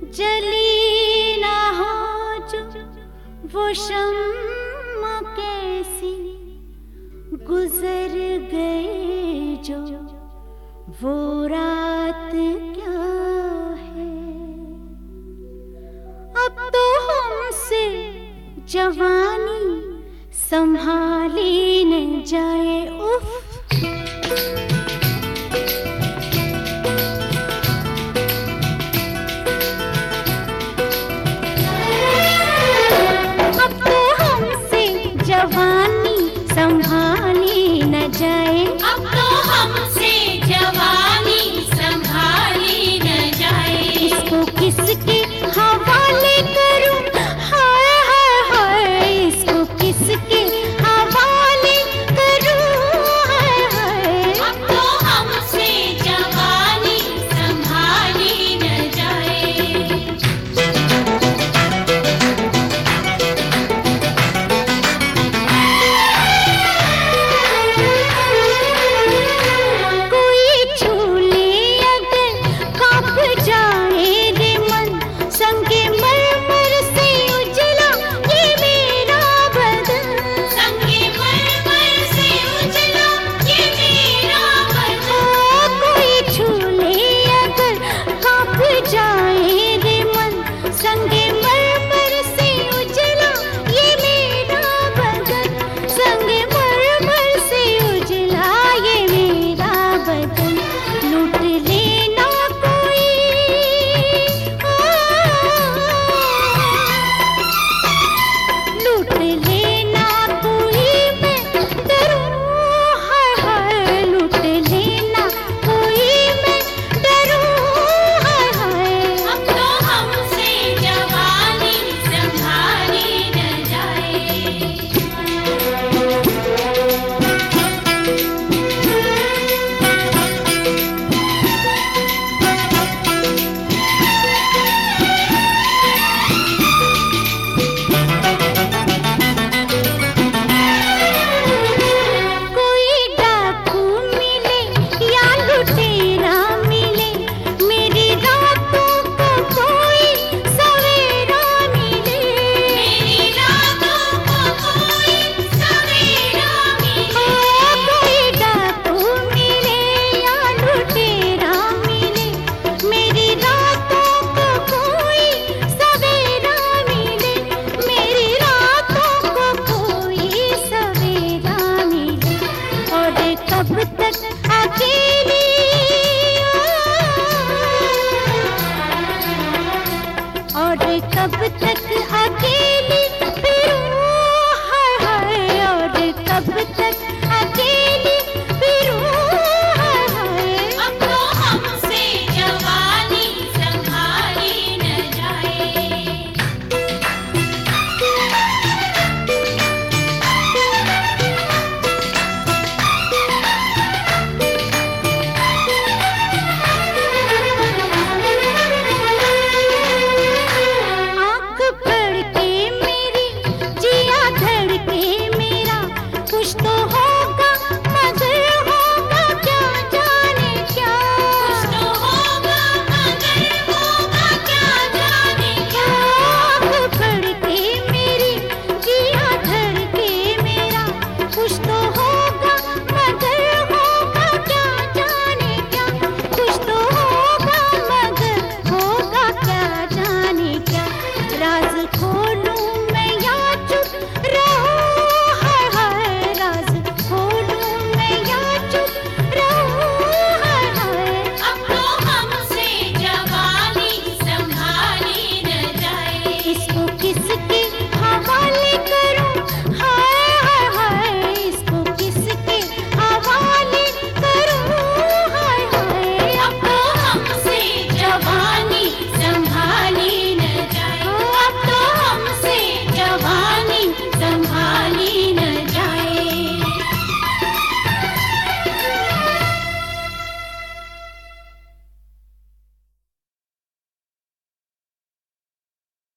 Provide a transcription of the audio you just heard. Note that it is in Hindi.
जली ना हो जो वो शम्मा कैसी, गुजर गए जो वो रात क्या है। अब तो हमसे जवानी संभाली न जाए। उफ जवानी संभाली न जाए। अब तो हमसे जवानी संभाली न जाए। इसको किसके हवाले करूं, हाय हाय हाय। इसको किसके हवाले करूं, हाय हाय। अब तो हमसे जवानी संभाली न जाए। कब तक अकेली, और कब तक